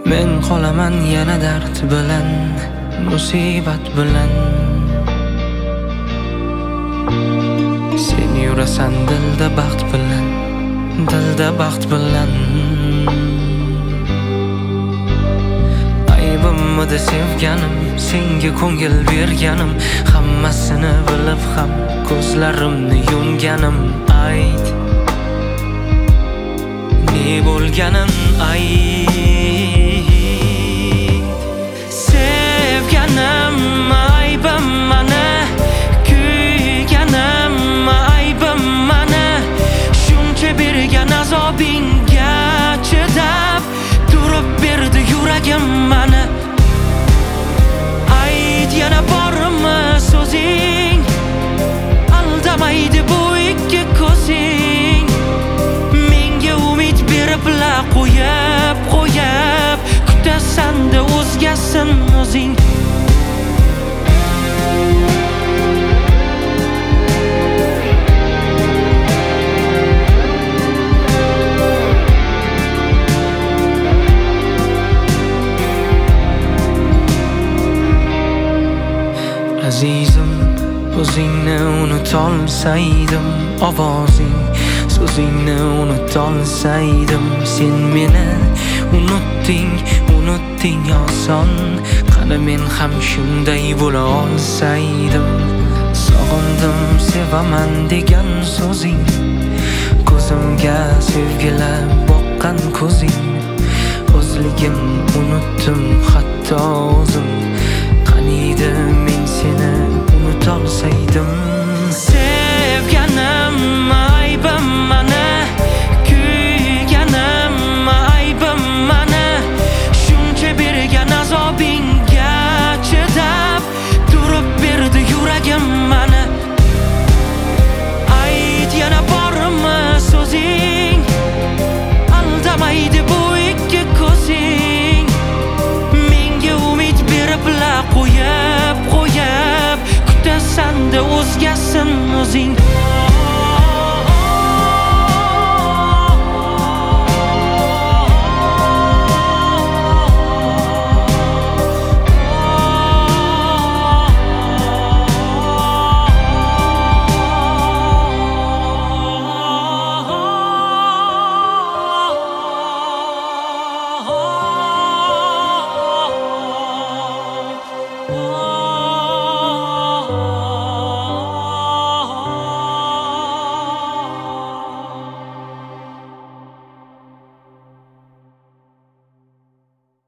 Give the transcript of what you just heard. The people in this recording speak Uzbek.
Men qolaman yana dard bilan, musibat bilan. Sen yurasan dilda baxt bilan, dilda baxt bilan. Aybimni sevganim, senga ko'ngil berganim, hammasini bilib ham ko'zlarimni yumganim. Ayt, ne bo'lganin ayt. Sevganim aybim mana, kuyganim aybim mana. Shuncha bergan azobingga chidab turib berdi yuragim mana. Ayt, yana bormi so'zing? Aldamaydi bu ikki ko'zing. Menga umid berib la qo'yib kutasan-da o'zgasin o'zing. Azizim, o'zingni unutolsaydim, ovozing, so'zingni unutolsaydim. Sen meni unutding oson. Qani men ham shunday bo'la olsaydim. Sog'indim sevaman degan so'zing, ko'zimga sevgilab boqqan ko'zing. O'zligim unutdim hatto o'zim. Qaniydi men seni unutolsaydim. Sevganim aybim mana, kuyganim aybim mana. Shuncha bergan azobingga chidab turib berdi yuragim mana. Ayt, yana bormi so'zing? Aldamaydi bu ikki ko'zing. Menga umid berib la qo'yib kutasan-da o'zgasin o'zing.